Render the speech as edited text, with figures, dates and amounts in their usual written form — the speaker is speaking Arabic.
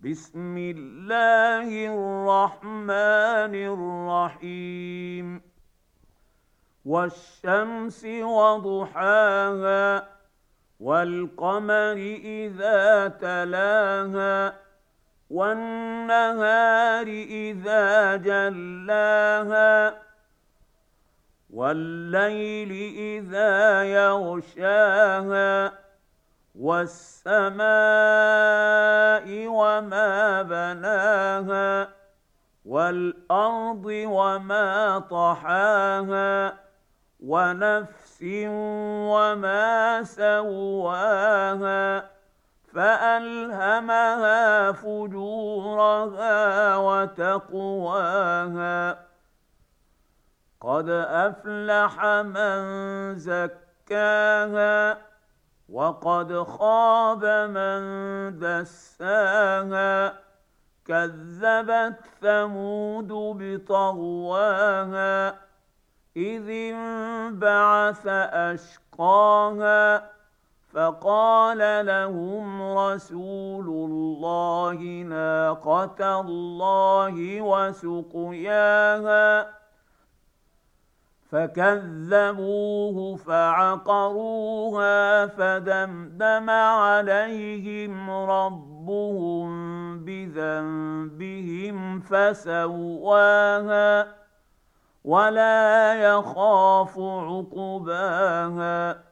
بسم الله الرحمن الرحيم والشمس وضحاها والقمر إذا تلاها والنهار إذا جلاها والليل إذا يغشاها والسماء وما بناها والأرض وما طحاها ونفس وما سواها فألهمها فجورها وتقواها قد أفلح من زكاها وقد خاب من دساها كذبت ثمود بطغواها إذ انبعث أشقاها فقال لهم رسول الله ناقة الله وسقياها فكذبوه فعقروها فدمدم عليهم ربهم بذنبهم فسواها ولا يخاف عقباها